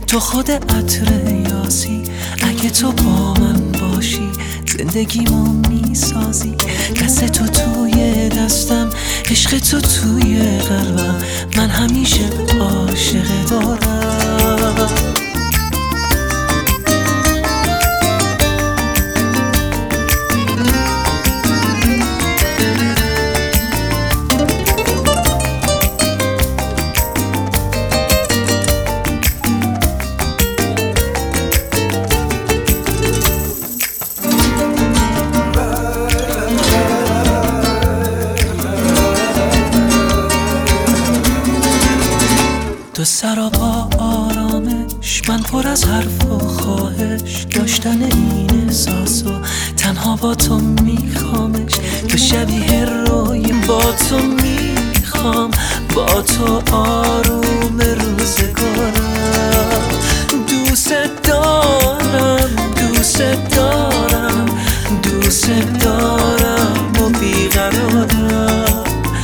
تو خود عطر یاسی، اگه تو با من باشی زندگیمو میسازی. دست تو توی دستم، عشق تو توی قلبم، من همیشه عاشق دارم. تو سراپا آرامش، من پر از حرف و خواهش، داشتن این احساسو تنها با تو میخوامش. تو شبیه روی با تو میخوام، با تو آروم روزگارم. دوست دارم، دوست دارم، دوست دارم و بیقرارم.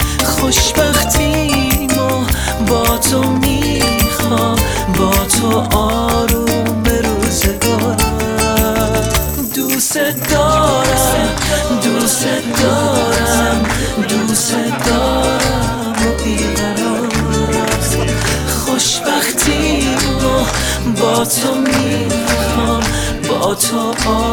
خوشبختیمو با تو میخوام، با تو آروم روزگارم. دوست دارم، دوست دارم، دوست دارم و بیقرارم. خوشبختیمو با تو میخوام، با تو